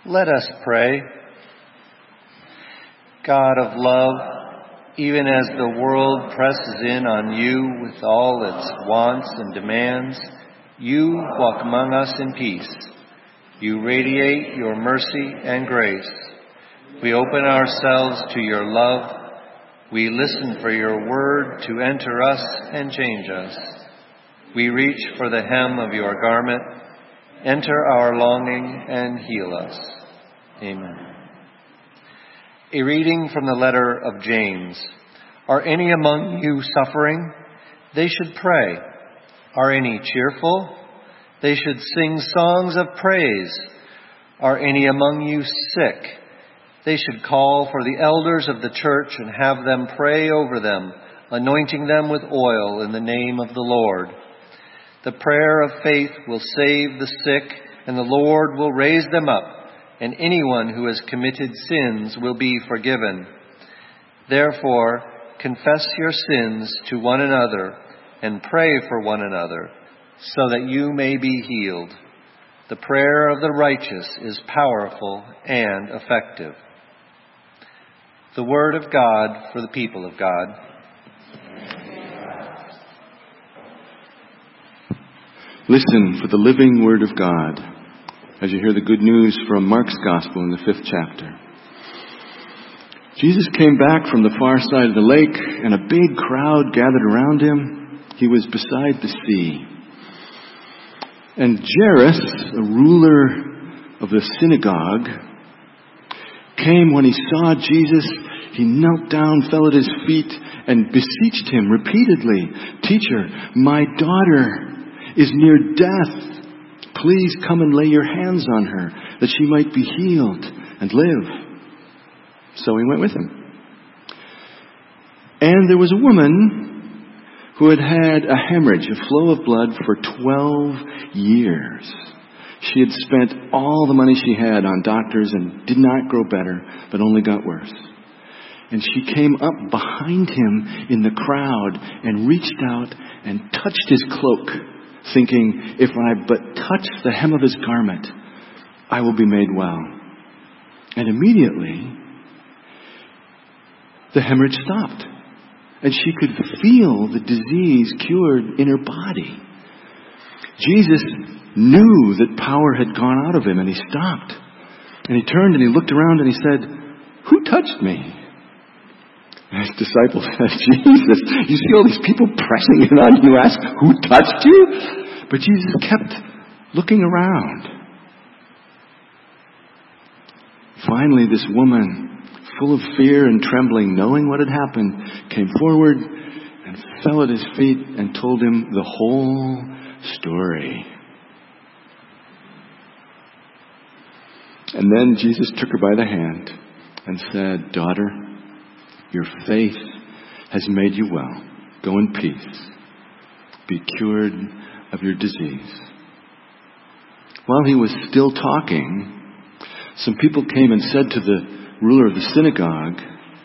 Let us pray. God of love, even as the world presses in on you with all its wants and demands, you walk among us in peace. You radiate your mercy and grace. We open ourselves to your love. We listen for your word to enter us and change us. We reach for the hem of your garment. Enter our longing and heal us. Amen. A reading from the letter of James. Are any among you suffering? They should pray. Are any cheerful? They should sing songs of praise. Are any among you sick? They should call for the elders of the church and have them pray over them, anointing them with oil in the name of the Lord. The prayer of faith will save the sick, and the Lord will raise them up, and anyone who has committed sins will be forgiven. Therefore, confess your sins to one another and pray for one another, so that you may be healed. The prayer of the righteous is powerful and effective. The word of God for the people of God. Listen for the living word of God as you hear the good news from Mark's Gospel in the 5th chapter. Jesus came back from the far side of the lake, and a big crowd gathered around him. He was beside the sea. And Jairus, a ruler of the synagogue, came when he saw Jesus. He knelt down, fell at his feet, and beseeched him repeatedly, "Teacher, my daughter is near death. Please come and lay your hands on her, that she might be healed and live." So he went with him. And there was a woman who had had a hemorrhage, a flow of blood, for 12 years. She had spent all the money she had on doctors and did not grow better, but only got worse. And she came up behind him in the crowd and reached out and touched his cloak, thinking, "If I but touch the hem of his garment, I will be made well." And immediately, the hemorrhage stopped, and she could feel the disease cured in her body. Jesus knew that power had gone out of him, and he stopped. And he turned and he looked around and he said, "Who touched me?" And his disciples said, "Jesus, you see all these people pressing in on you, ask, 'Who touched you?'" But Jesus kept looking around. Finally, this woman, full of fear and trembling, knowing what had happened, came forward and fell at his feet and told him the whole story. And then Jesus took her by the hand and said, "Daughter, your faith has made you well. Go in peace. Be cured of your disease." While he was still talking, some people came and said to the ruler of the synagogue,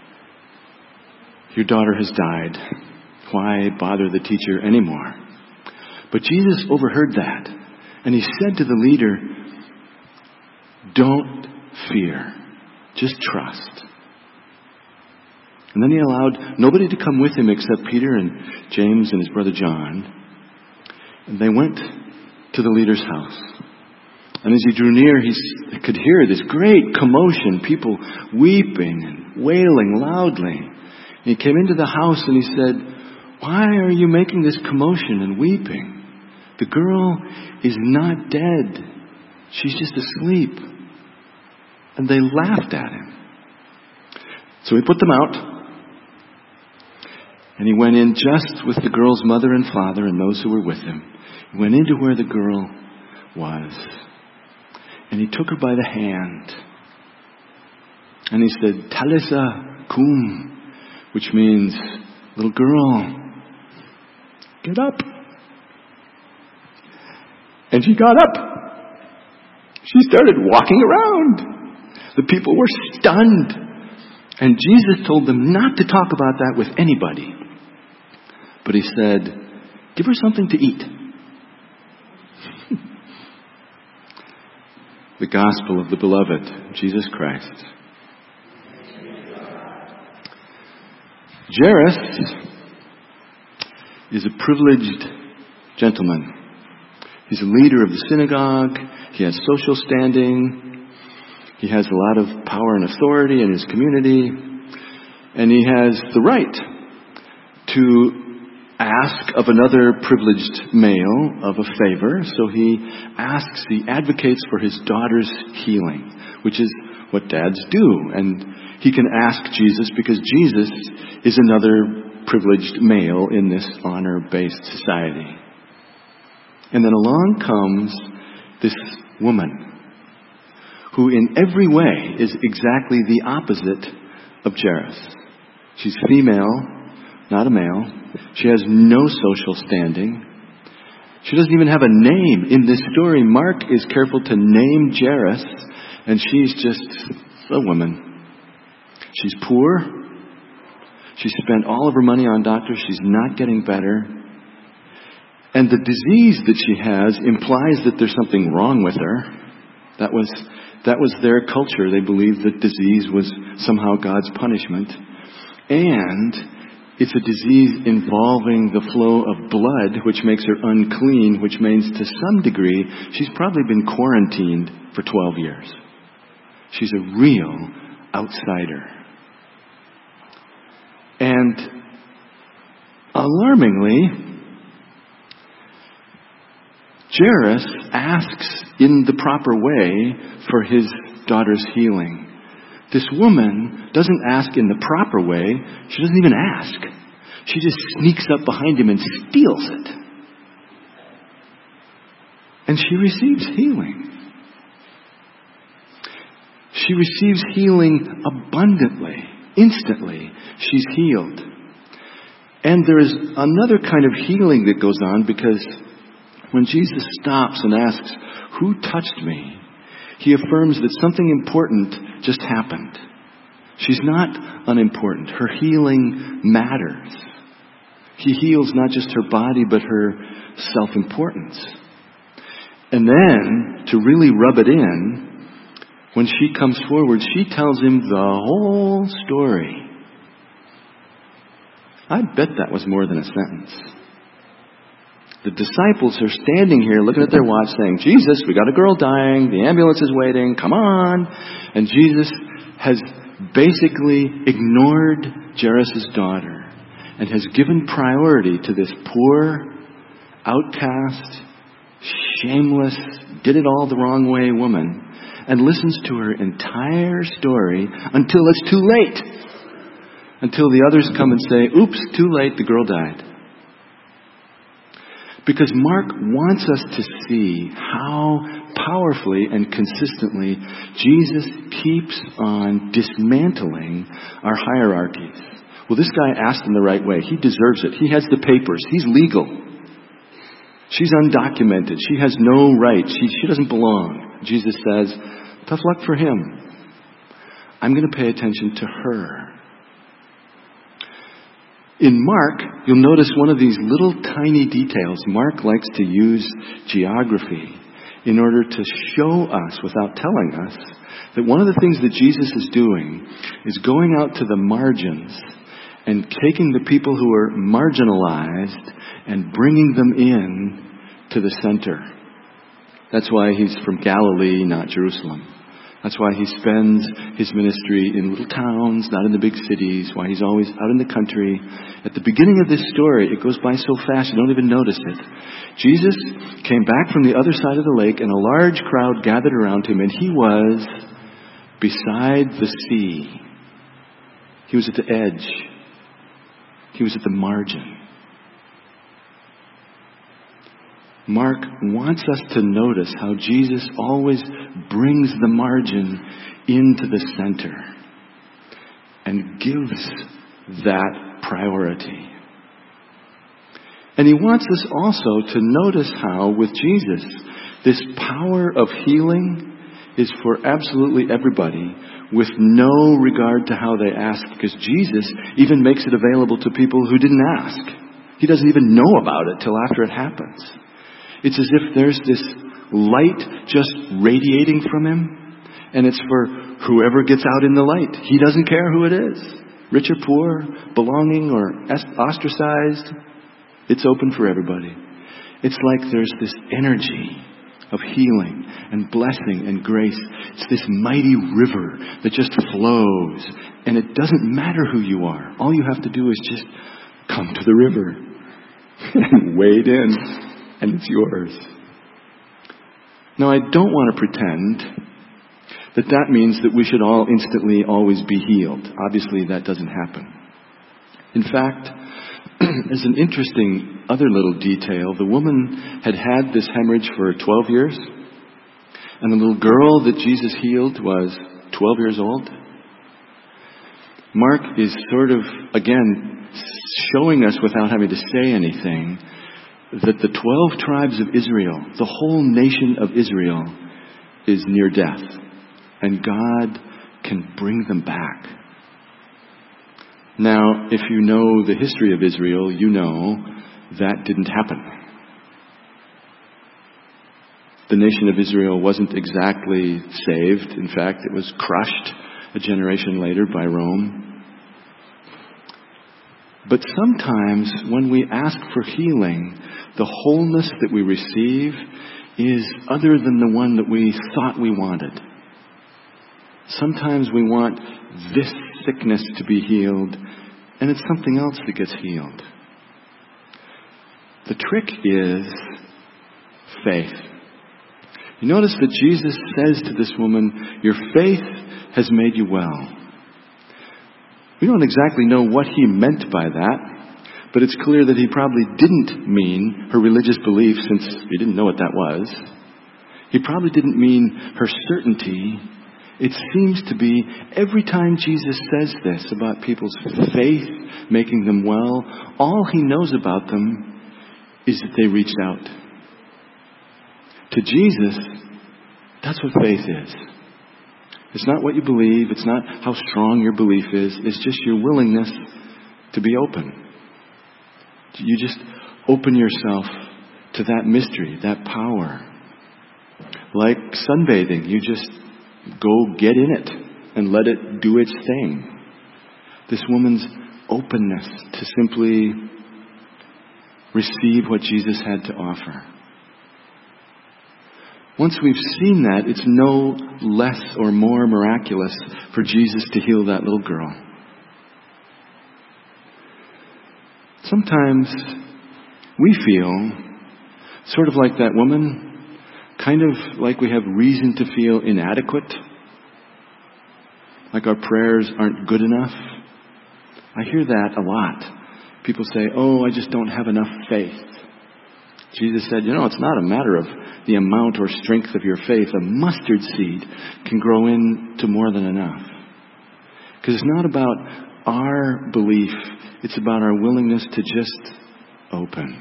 "Your daughter has died. Why bother the teacher anymore?" But Jesus overheard that, and he said to the leader, "Don't fear. Just trust." And then he allowed nobody to come with him except Peter and James and his brother John. And they went to the leader's house. And as he drew near, he could hear this great commotion, people weeping and wailing loudly. And he came into the house and he said, "Why are you making this commotion and weeping? The girl is not dead. She's just asleep." And they laughed at him. So he put them out. And he went in just with the girl's mother and father and those who were with him. He went into where the girl was. And he took her by the hand. And he said, "Talitha kum," which means, "Little girl, get up." And she got up. She started walking around. The people were stunned. And Jesus told them not to talk about that with anybody. But he said, "Give her something to eat." The gospel of the beloved, Jesus Christ. Jairus is a privileged gentleman. He's a leader of the synagogue. He has social standing. He has a lot of power and authority in his community. And he has the right to ask of another privileged male of a favor. So he advocates for his daughter's healing, which is what dads do. And he can ask Jesus because Jesus is another privileged male in this honor-based society. And then along comes this woman who in every way is exactly the opposite of Jairus. She's female, not a male. She has no social standing. She doesn't even have a name. In this story, Mark is careful to name Jairus, and she's just a woman. She's poor. She spent all of her money on doctors. She's not getting better. And the disease that she has implies that there's something wrong with her. That was their culture. They believed that disease was somehow God's punishment. And it's a disease involving the flow of blood, which makes her unclean, which means to some degree she's probably been quarantined for 12 years. She's a real outsider. And alarmingly, Jairus asks in the proper way for his daughter's healing. This woman doesn't ask in the proper way. She doesn't even ask. She just sneaks up behind him and steals it. And she receives healing. She receives healing abundantly, instantly. She's healed. And there is another kind of healing that goes on, because when Jesus stops and asks, "Who touched me?" he affirms that something important just happened. She's not unimportant. Her healing matters. He heals not just her body, but her self-importance. And then, to really rub it in, when she comes forward, she tells him the whole story. I bet that was more than a sentence. The disciples are standing here looking at their watch saying, "Jesus, we got a girl dying. The ambulance is waiting. Come on." And Jesus has basically ignored Jairus' daughter and has given priority to this poor, outcast, shameless, did it all the wrong way woman, and listens to her entire story until it's too late. Until the others come and say, "Oops, too late, the girl died." Because Mark wants us to see how powerfully and consistently Jesus keeps on dismantling our hierarchies. Well, this guy asked in the right way. He deserves it. He has the papers. He's legal. She's undocumented. She has no rights. She doesn't belong. Jesus says, tough luck for him. I'm going to pay attention to her. In Mark, you'll notice one of these little tiny details. Mark likes to use geography in order to show us, without telling us, that one of the things that Jesus is doing is going out to the margins and taking the people who are marginalized and bringing them in to the center. That's why he's from Galilee, not Jerusalem. That's why he spends his ministry in little towns, not in the big cities, why he's always out in the country. At the beginning of this story, it goes by so fast you don't even notice it. Jesus came back from the other side of the lake, and a large crowd gathered around him, and he was beside the sea. He was at the edge. He was at the margin. Mark wants us to notice how Jesus always brings the margin into the center and gives that priority. And he wants us also to notice how, with Jesus, this power of healing is for absolutely everybody, with no regard to how they ask, because Jesus even makes it available to people who didn't ask. He doesn't even know about it till after it happens. It's as if there's this light just radiating from him, and it's for whoever gets out in the light. He doesn't care who it is, rich or poor, belonging or ostracized. It's open for everybody. It's like there's this energy of healing and blessing and grace. It's this mighty river that just flows, and it doesn't matter who you are. All you have to do is just come to the river and wade in, and it's yours. Now, I don't want to pretend that means that we should all instantly always be healed. Obviously, that doesn't happen. In fact, as an interesting other little detail, the woman had had this hemorrhage for 12 years, and the little girl that Jesus healed was 12 years old. Mark is sort of, again, showing us without having to say anything, that the 12 tribes of Israel, the whole nation of Israel, is near death, and God can bring them back. Now, if you know the history of Israel, you know that didn't happen. The nation of Israel wasn't exactly saved. In fact, it was crushed a generation later by Rome. But sometimes when we ask for healing, the wholeness that we receive is other than the one that we thought we wanted. Sometimes we want this sickness to be healed, and it's something else that gets healed. The trick is faith. You notice that Jesus says to this woman, your faith has made you well. We don't exactly know what he meant by that, but it's clear that he probably didn't mean her religious belief, since he didn't know what that was. He probably didn't mean her certainty. It seems to be every time Jesus says this about people's faith making them well, all he knows about them is that they reached out. To Jesus, that's what faith is. It's not what you believe. It's not how strong your belief is. It's just your willingness to be open. You just open yourself to that mystery, that power. Like sunbathing, you just go get in it and let it do its thing. This woman's openness to simply receive what Jesus had to offer. Once we've seen that, it's no less or more miraculous for Jesus to heal that little girl. Sometimes we feel sort of like that woman, kind of like we have reason to feel inadequate, like our prayers aren't good enough. I hear that a lot. People say, oh, I just don't have enough faith. Jesus said, it's not a matter of the amount or strength of your faith. A mustard seed can grow into more than enough. Because it's not about our belief. It's about our willingness to just open.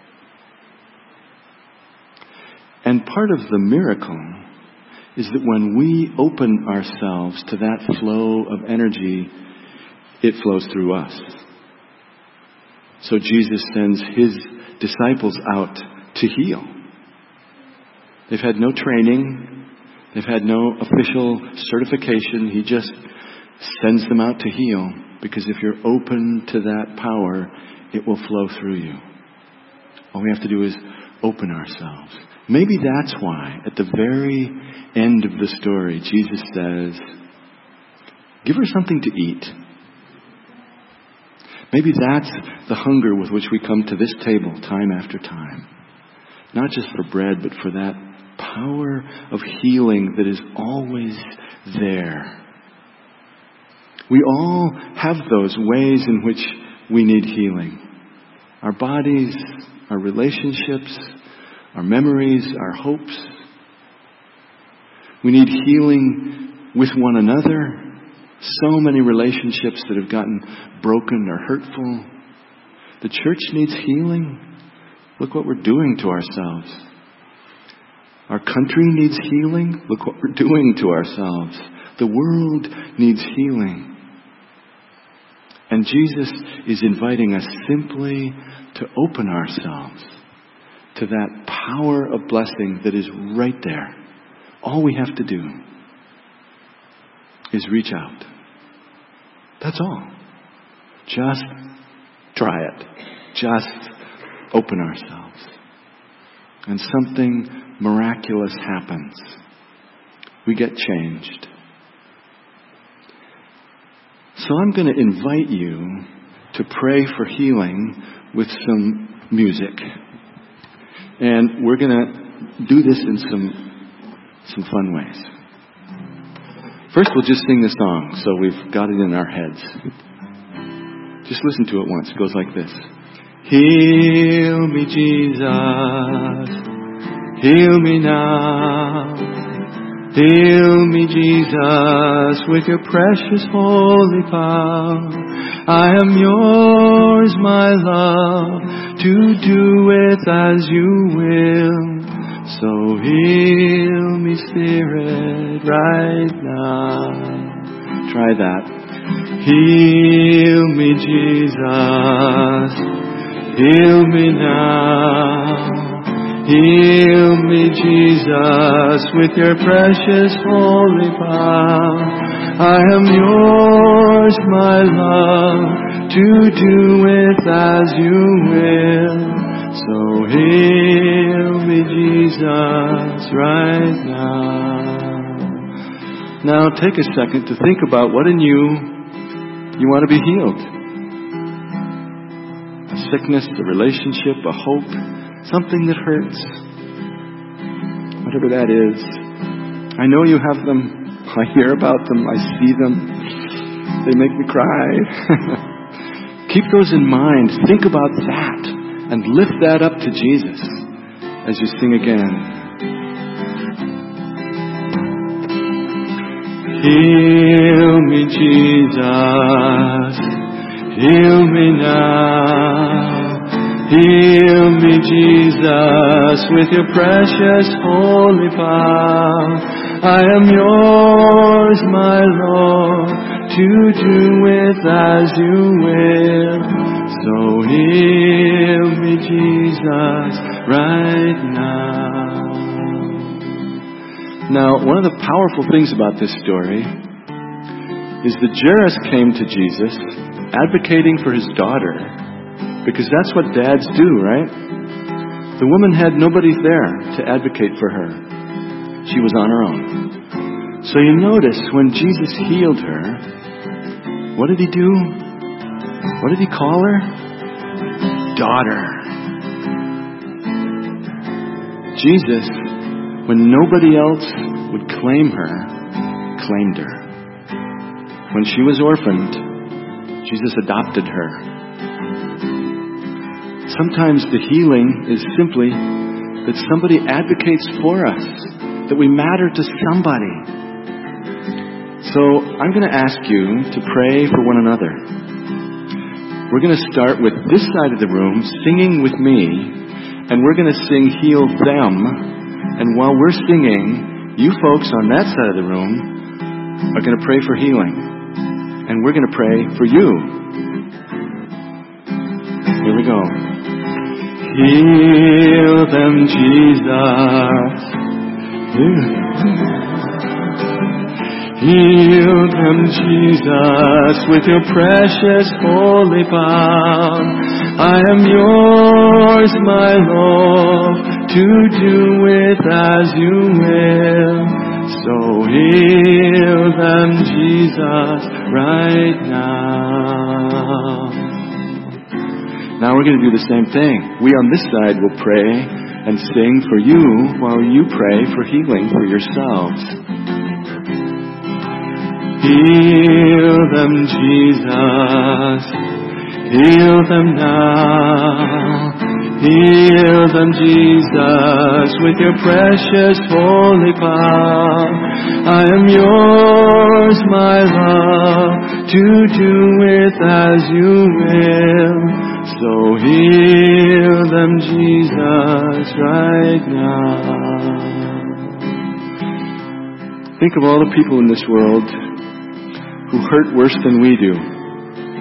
And part of the miracle is that when we open ourselves to that flow of energy, it flows through us. So Jesus sends his disciples out to heal. They've had no training. They've had no official certification. He just sends them out to heal, because if you're open to that power, it will flow through you. All we have to do is open ourselves. Maybe that's why at the very end of the story, Jesus says, give her something to eat. Maybe that's the hunger with which we come to this table time after time. Not just for bread, but for that power of healing that is always there. We all have those ways in which we need healing. Our bodies, our relationships, our memories, our hopes. We need healing with one another. So many relationships that have gotten broken or hurtful. The church needs healing. Look what we're doing to ourselves. Our country needs healing. Look what we're doing to ourselves. The world needs healing. And Jesus is inviting us simply to open ourselves to that power of blessing that is right there. All we have to do is reach out. That's all. Just try it. Just open ourselves. And something miraculous happens. We get changed. So I'm going to invite you to pray for healing with some music. And we're going to do this in some fun ways. First, we'll just sing the song so we've got it in our heads. Just listen to it once. It goes like this. Heal me, Jesus. Heal me now. Heal me, Jesus, with your precious holy power. I am yours, my love, to do with as you will. So heal me, Spirit, right now. Try that. Heal me, Jesus. Heal me now. Heal me, Jesus, with your precious holy power. I am yours, my love, to do with as you will. So heal me, Jesus, right now. Now take a second to think about what in you want to be healed. A sickness, a relationship, a hope. Something that hurts. Whatever that is. I know you have them. I hear about them. I see them. They make me cry. Keep those in mind. Think about that. And lift that up to Jesus as you sing again. Heal me, Jesus. Heal me now. Heal me, Jesus, with your precious holy power. I am yours, my Lord, to do with as you will. So heal me, Jesus, right now. Now, one of the powerful things about this story is that Jairus came to Jesus advocating for his daughter. Because that's what dads do, right? The woman had nobody there to advocate for her. She was on her own. So you notice when Jesus healed her, what did he do? What did he call her? Daughter. Jesus, when nobody else would claim her, claimed her. When she was orphaned, Jesus adopted her. Sometimes the healing is simply that somebody advocates for us, that we matter to somebody. So I'm going to ask you to pray for one another. We're going to start with this side of the room singing with me, and we're going to sing Heal Them. And while we're singing, you folks on that side of the room are going to pray for healing. And we're going to pray for you. Here we go. Heal them, Jesus. Heal them, Jesus, with your precious holy power. I am yours, my Lord, to do with as you will. So heal them, Jesus, right now. Now we're going to do the same thing. We on this side will pray and sing for you while you pray for healing for yourselves. Heal them, Jesus. Heal them now. Heal them, Jesus, with your precious holy power. I am yours, my love, to do with as you will. So heal them, Jesus, right now. Think of all the people in this world who hurt worse than we do.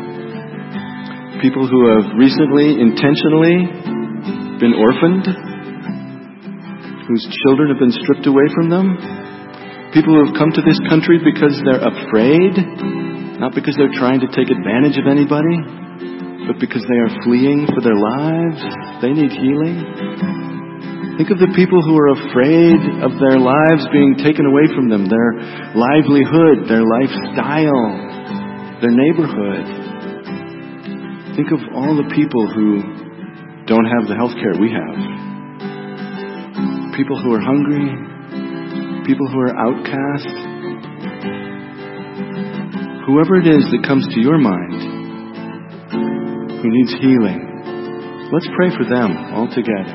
People who have recently, intentionally been orphaned whose children have been stripped away from them. People who have come to this country because they're afraid, not because they're trying to take advantage of anybody, but because they are fleeing for their lives. They need healing. Think of the people who are afraid of their lives being taken away from them, their livelihood, their lifestyle, their neighborhood. Think of all the people who don't have the health care we have. People who are hungry, people who are outcast. Whoever it is that comes to your mind who needs healing, let's pray for them all together.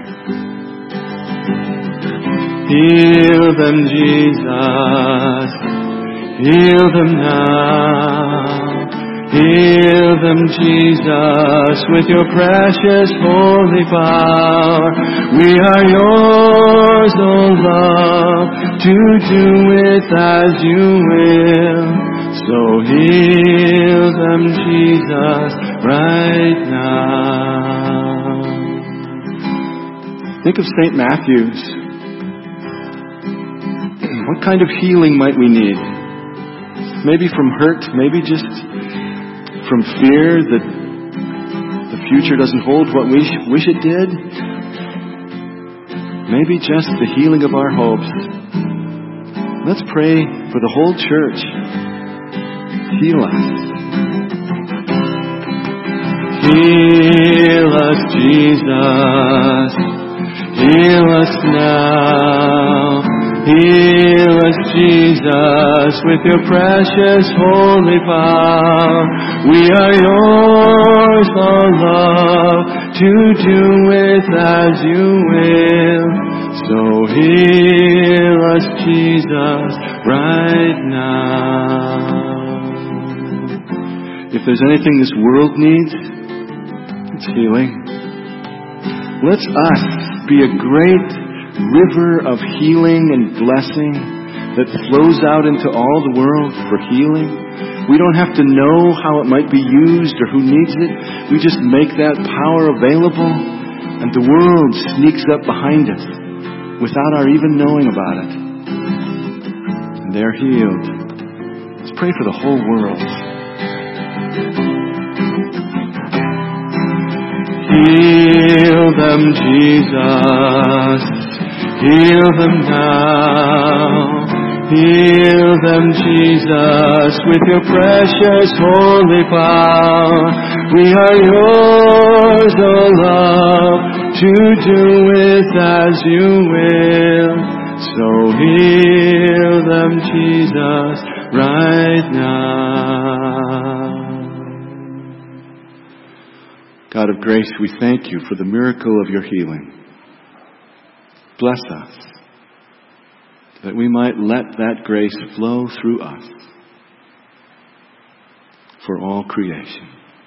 Heal them, Jesus. Heal them now. Heal them, Jesus, with your precious holy power. We are yours, O love, to do with as you will. So heal them, Jesus, right now. Think of St. Matthew's. What kind of healing might we need? Maybe from hurt, maybe just from fear that the future doesn't hold what we wish it did. Maybe just the healing of our hopes. Let's pray for the whole church. Heal us. Heal us, Jesus. Heal us now. Heal us, Jesus, with your precious holy power. We are yours, O love, to do with as you will. So heal us, Jesus, right now. If there's anything this world needs, it's healing. Let's us be a great river of healing and blessing that flows out into all the world for healing. We don't have to know how it might be used or who needs it. We just make that power available, and the world sneaks up behind us without our even knowing about it. And they're healed. Let's pray for the whole world. Heal them, Jesus. Heal them now. Heal them, Jesus, with your precious holy power. We are yours, O love, to do with as you will. So heal them, Jesus, right now. God of grace, we thank you for the miracle of your healing. Bless us, that we might let that grace flow through us for all creation.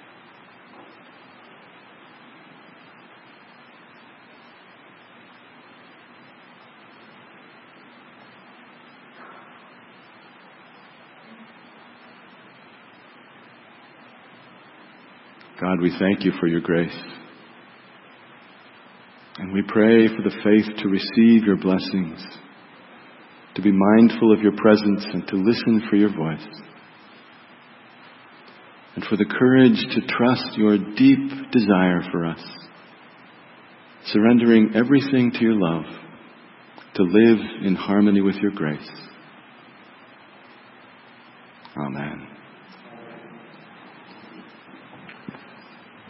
God, we thank you for your grace. And we pray for the faith to receive your blessings, to be mindful of your presence and to listen for your voice, and for the courage to trust your deep desire for us, surrendering everything to your love, to live in harmony with your grace. Amen.